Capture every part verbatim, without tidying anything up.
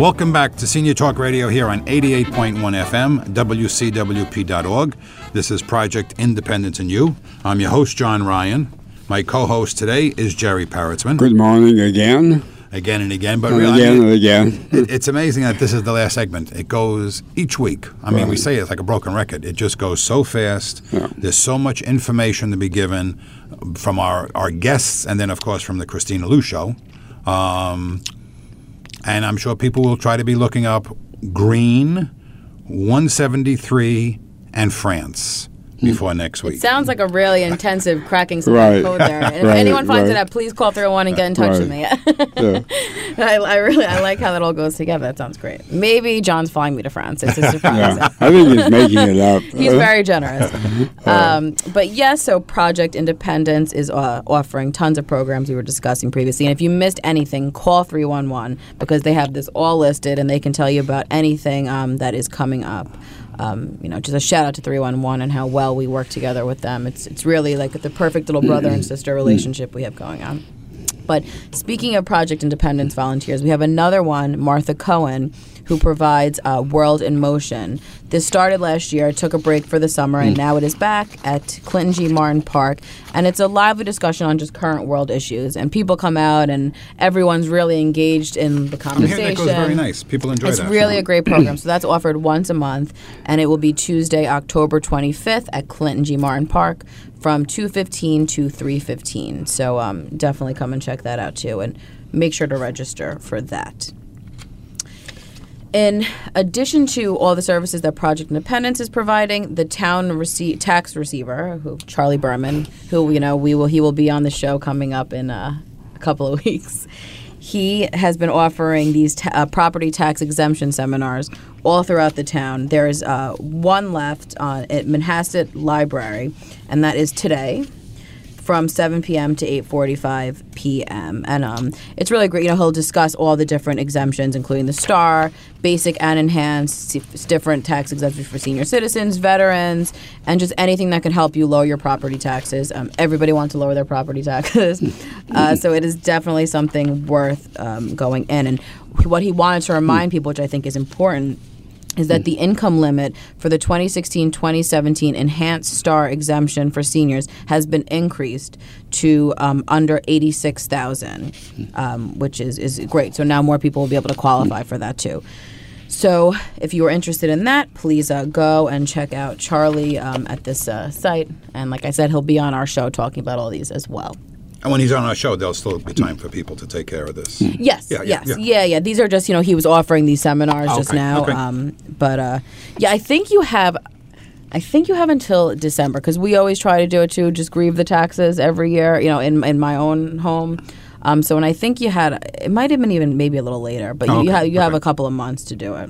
Welcome back to Senior Talk Radio here on eighty-eight point one F M, W C W P dot org. This is Project Independence in You. I'm your host, John Ryan. My co-host today is Jerry Parrotsman. Good morning again. Again and again. But and really, again I mean, and again. it, it's amazing that this is the last segment. It goes each week. I mean, Right. we say it's like a broken record. It just goes so fast. Yeah. There's so much information to be given from our, our guests and then, of course, from the Christina Lou Show. Um, and I'm sure people will try to be looking up Green, one seventy-three, and France before next week. It sounds like a really intensive cracking some Right. code there. And if Right, anyone finds right. it out, please call three oh one and get in touch with me. Yeah. I, I really I like how that all goes together. That sounds great. Maybe John's flying me to France. It's a surprise. Yeah. I think he's making it up. He's very generous. Um, but yes, so Project Independence is uh, offering tons of programs we were discussing previously. And if you missed anything, call three one one because they have this all listed and they can tell you about anything um, that is coming up. Um, you know, just a shout out to three one one and how well we work together with them. It's it's really like the perfect little brother and sister relationship we have going on. But speaking of Project Independence volunteers, we have another one, Martha Cohen, who provides uh, World in Motion. This started last year, took a break for the summer, and now it is back at Clinton G. Martin Park. And it's a lively discussion on just current world issues. And people come out, and everyone's really engaged in the I'm conversation. hearing that goes very nice. People enjoy It's that. really a great program. So that's offered once a month, and it will be Tuesday, October twenty-fifth at Clinton G. Martin Park from two fifteen to three fifteen. So um, definitely come and check that out too, and make sure to register for that. In addition to all the services that Project Independence is providing, the town rece- tax receiver, who Charlie Berman, who you know we will he will be on the show coming up in uh, a couple of weeks. He has been offering these ta- uh, property tax exemption seminars all throughout the town. There's uh, one left on, at Manhasset Library, and that is today from seven p.m. to eight forty-five p.m. And um, it's really great. You know, he'll discuss all the different exemptions, including the STAR, basic and enhanced, s- different tax exemptions for senior citizens, veterans, and just anything that can help you lower your property taxes. Um, everybody wants to lower their property taxes. uh, so it is definitely something worth um, going in. And what he wanted to remind people, which I think is important, is that the income limit for the twenty sixteen twenty seventeen Enhanced STAR exemption for seniors has been increased to um, under eighty-six thousand dollars, um, which is, is great. So now more people will be able to qualify for that too. So if you are interested in that, please uh, go and check out Charlie um, at this uh, site. And like I said, he'll be on our show talking about all these as well. And when he's on our show, there'll still be time for people to take care of this. Yes, Yeah, yeah, yes, yeah. yeah. yeah, These are just, you know, he was offering these seminars Oh, just okay, now. okay. Um, but uh, yeah, I think you have, I think you have until December because we always try to do it too. Just grieve the taxes every year, you know, in in my own home. Um, so, and I think you had, it might have been even maybe a little later, but Oh, you, you okay, have you have okay. a couple of months to do it.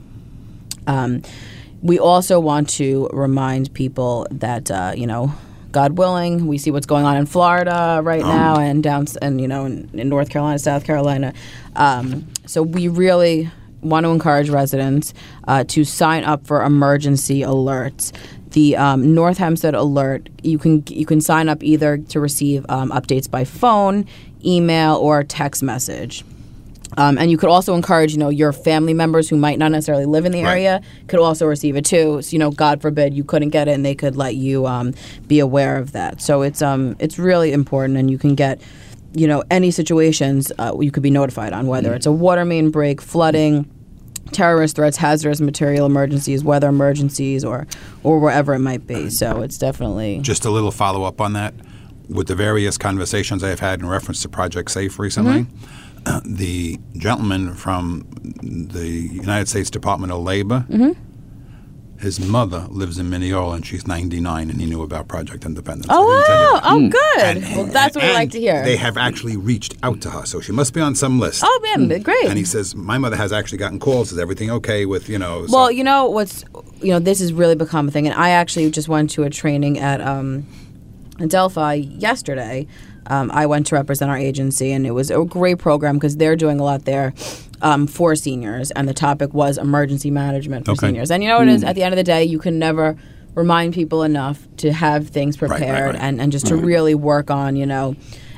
Um, we also want to remind people that uh, you know. God willing, we see what's going on in Florida right now, and down, and you know, in, in North Carolina, South Carolina. Um, so we really want to encourage residents uh, to sign up for emergency alerts. The um, North Hempstead Alert, you can you can sign up either to receive um, updates by phone, email, or text message. Um, and you could also encourage, you know, your family members who might not necessarily live in the Right. area could also receive it too. So, you know, God forbid you couldn't get it, and they could let you um, be aware of that. So it's um it's really important, and you can get, you know, any situations uh, you could be notified on, whether it's a water main break, flooding, terrorist threats, hazardous material emergencies, weather emergencies, or or wherever it might be. So it's definitely Just a little follow-up on that. With the various conversations I've had in reference to Project SAFE recently, Mm-hmm. uh, the gentleman from the United States Department of Labor, Mm-hmm. his mother lives in Mineola, and she's ninety-nine, and he knew about Project Independence. Oh, I didn't tell you wow. that. Oh, good. And- well, that's what we and like to hear. They have actually reached out to her, so she must be on some list. Oh, man, great. And he says, my mother has actually gotten calls. Is everything okay with, you know? so- Well, you know what's, you know, this has really become a thing, and I actually just went to a training at um, Delphi yesterday. Um, I went to represent our agency, and it was a great program because they're doing a lot there um, for seniors, and the topic was emergency management for Okay. seniors. And you know what it is? At the end of the day, you can never remind people enough to have things right, prepared right. and, and just to really work on, you know,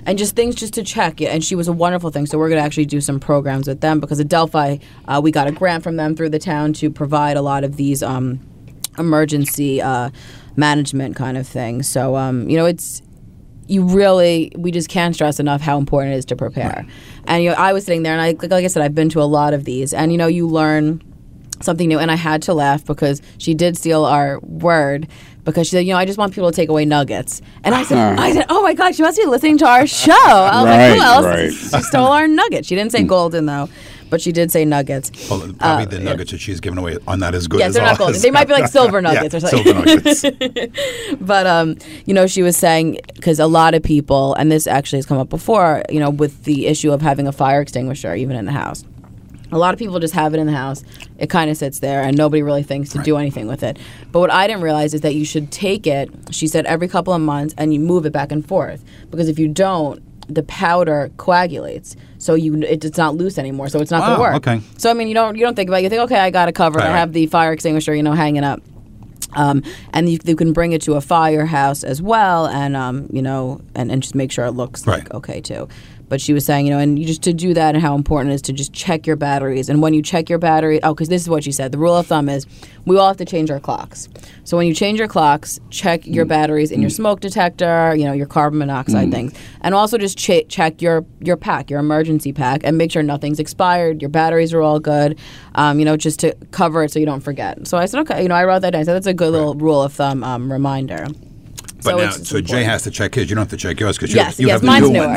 and just things just to check it. And she was a wonderful thing. So we're going to actually do some programs with them because Adelphi, uh, we got a grant from them through the town to provide a lot of these um, emergency uh, management kind of things. So, um, you know, it's, you really, we just can't stress enough how important it is to prepare. Right. And, you know, I was sitting there and I, like I said, I've been to a lot of these and, you know, you learn something new. And I had to laugh because she did steal our word because she said, you know, I just want people to take away nuggets. And I said, I said, oh my God, she must be listening to our show. I was right, like, who else? Right. She stole our nuggets. She didn't say golden though. But she did say nuggets. Well, probably uh, the nuggets yeah. that she's given away are not as good yes, as they're not golden. They might be like silver nuggets yeah, or something. Silver nuggets. But, um, you know, she was saying, because a lot of people, and this actually has come up before, you know, with the issue of having a fire extinguisher even in the house. A lot of people just have it in the house. It kind of sits there, and nobody really thinks to right. do anything with it. But what I didn't realize is that you should take it, she said, every couple of months, and you move it back and forth. Because if you don't, the powder coagulates, so you it, it's not loose anymore, so it's not wow, going to work. Okay. So I mean, you don't you don't think about it. You think, okay, I got it covered. Right, I right. have the fire extinguisher, you know, hanging up. Um, and you, you can bring it to a firehouse as well, and um, you know, and, and just make sure it looks right. like okay too. But she was saying, you know, and you just to do that and how important it is to just check your batteries. And when you check your battery, oh, because this is what she said. The rule of thumb is we all have to change our clocks. So when you change your clocks, check your batteries in your smoke detector, you know, your carbon monoxide mm. things. And also just ch- check your, your pack, your emergency pack, and make sure nothing's expired, your batteries are all good, um, you know, just to cover it so you don't forget. So I said, okay, you know, I wrote that down. I said, that's a good right. little rule of thumb um, reminder. But so now, it's, it's so important. Jay has to check his. You don't have to check yours because you, yes, you yes, have the mine's new newer.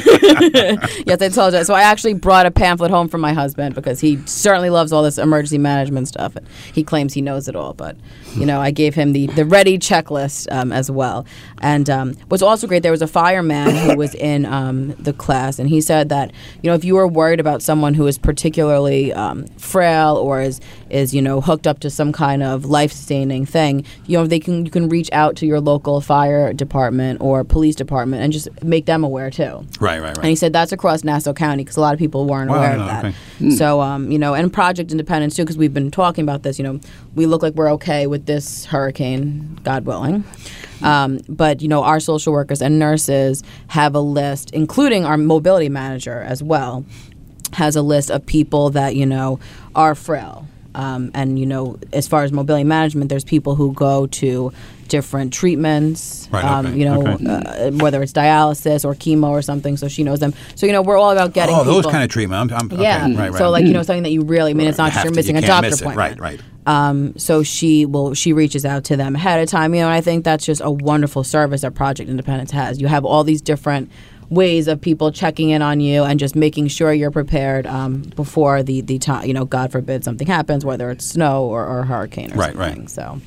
one. Yes, I told you. So I actually brought a pamphlet home from my husband because he certainly loves all this emergency management stuff. He claims he knows it all, but you know, I gave him the, the ready checklist um, as well. And um, what's also great, there was a fireman who was in um, the class, and he said that you know, if you were worried about someone who is particularly um, frail or is is you know hooked up to some kind of life-sustaining thing, you know, they can you can reach out to your local fire department or police department and just make them aware too. Right, right, right. And he said that's across Nassau County because a lot of people weren't wow, aware no, of that. Okay. Mm. So, um, you know, and Project Independence too, because we've been talking about this. You know, we look like we're okay with this hurricane, God willing. Um, but you know, our social workers and nurses have a list, including our mobility manager as well, has a list of people that you know are frail. Um, and, you know, as far as mobility management, there's people who go to different treatments, right, um, okay, you know, okay. uh, whether it's dialysis or chemo or something. So she knows them. So, you know, we're all about getting oh, people. those kind of treatment. I'm, I'm, yeah. Okay, right, right. So, like, you know, something that you really, I mean, it's not You just have you're to- missing you a can't doctor miss it. appointment. Right, right. Um, so she will, she reaches out to them ahead of time, you know, and I think that's just a wonderful service that Project Independence has. You have all these different ways of people checking in on you and just making sure you're prepared um, before the, the time, you know, God forbid something happens, whether it's snow or, or a hurricane or Right, something. right. So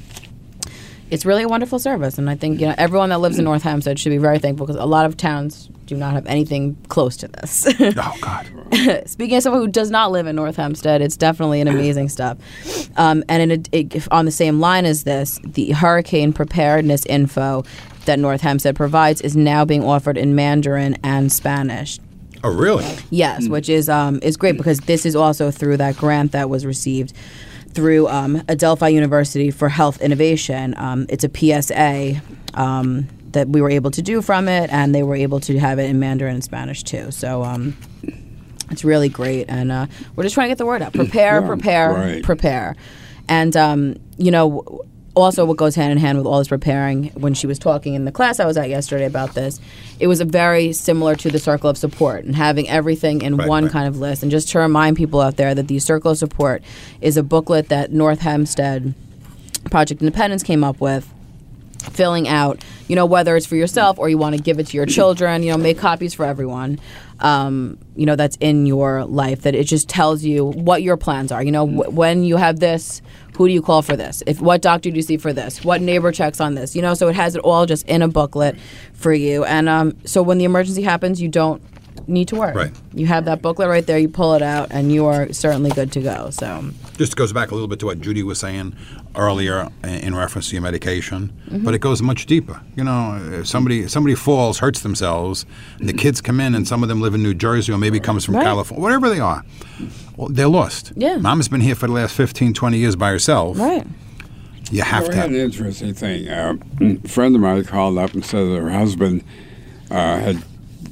it's really a wonderful service. And I think, you know, everyone that lives in North Hempstead should be very thankful because a lot of towns do not have anything close to this. Oh, God. Speaking of someone who does not live in North Hempstead, it's definitely an amazing stuff. Um, and in a, it, on the same line as this, the hurricane preparedness info that North Hempstead provides is now being offered in Mandarin and Spanish. Oh, really? Yes, mm. which is um, is great because this is also through that grant that was received through um, Adelphi University for Health Innovation. Um, it's a P S A um, that we were able to do from it, and they were able to have it in Mandarin and Spanish too. So um, it's really great, and uh, we're just trying to get the word out. Prepare, Yeah, prepare, right. prepare. And, um, you know, also what goes hand in hand with all this preparing, when she was talking in the class I was at yesterday about this, it was a very similar to the circle of support and having everything in Right, one right. kind of list. And just to remind people out there that the circle of support is a booklet that North Hempstead Project Independence came up with, filling out, you know, whether it's for yourself or you want to give it to your children, you know, make copies for everyone, um, you know, that's in your life, that it just tells you what your plans are. You know, w- when you have this, who do you call for this? If what doctor do you see for this? What neighbor checks on this? You know, so it has it all just in a booklet for you. And um, so when the emergency happens, you don't need to worry. Right. You have that booklet right there, you pull it out, and you are certainly good to go. So Just goes back a little bit to what Judy was saying earlier in in reference to your medication, Mm-hmm. but it goes much deeper. You know, if somebody somebody falls, hurts themselves, and the kids come in, and some of them live in New Jersey or maybe comes from Right. California, whatever they are, well, they're lost. Yeah. Mama's been here for the last fifteen, twenty years by herself. right. You have We to had an have. interesting thing. Uh, a friend of mine called up and said that her husband uh, had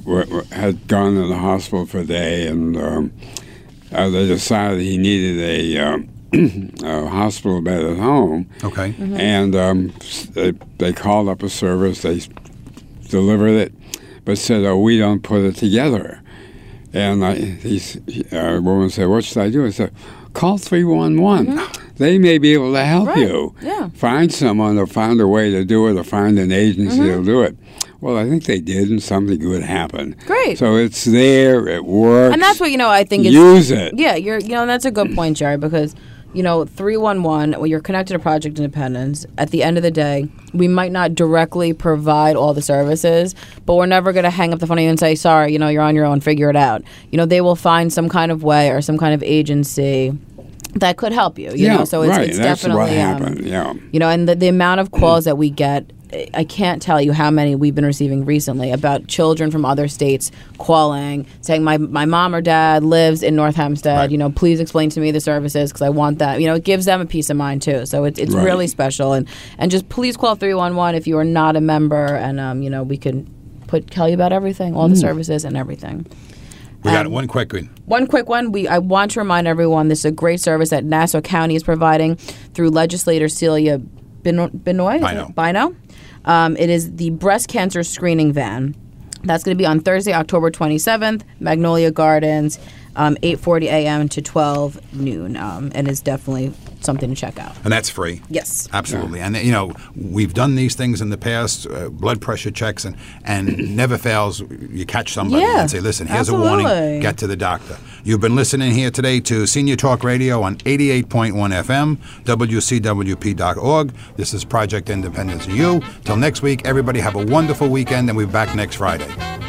w- w- had gone to the hospital for a day, and um, uh, they decided he needed a, um, a hospital bed at home. Okay. Mm-hmm. And um, they, they called up a service. They delivered it, but said, "Oh, we don't put it together." And I, these uh, woman said, "What should I do?" I said, "Call three one one. They may be able to help Right. you. Yeah. Find someone or find a way to do it or find an agency Mm-hmm. to do it." Well, I think they did, and something good happened. Great. So it's there. It works. And that's what, you know, I think is... Use it. Yeah, you're, you know, and that's a good point, Jerry, because, you know, three one one, when you're connected to Project Independence, at the end of the day, we might not directly provide all the services, but we're never going to hang up the phone and say, sorry, you know, you're on your own, figure it out. You know, they will find some kind of way or some kind of agency that could help you, you Yeah, know, so it's, right. it's That's definitely... what happened, um, yeah. You know, and the, the amount of calls that we get, I can't tell you how many we've been receiving recently about children from other states calling, saying my, my mom or dad lives in North Hempstead. Right. You know, please explain to me the services because I want that. You know, it gives them a peace of mind too. So it's it's Right. really special. And and just please call three one one if you are not a member, and um, you know, we can put tell you about everything, all the services and everything. We got Um, one quick one. One quick one. We I want to remind everyone this is a great service that Nassau County is providing through legislator Celia Bino- Binoy. Bino. Bino. Um, it is the breast cancer screening van. That's going to be on Thursday, October twenty-seventh, Magnolia Gardens, um, eight forty a.m. to twelve noon, um, and it's definitely something to check out. And that's free. Yes. Absolutely. And, you know, we've done these things in the past, uh, blood pressure checks, and, and never fails, you catch somebody Yeah, and say, listen, here's a absolutely. warning, get to the doctor. You've been listening here today to Senior Talk Radio on eighty-eight point one F M, W C W P dot org. This is Project Independence U. Till next week, everybody have a wonderful weekend, and we'll be back next Friday.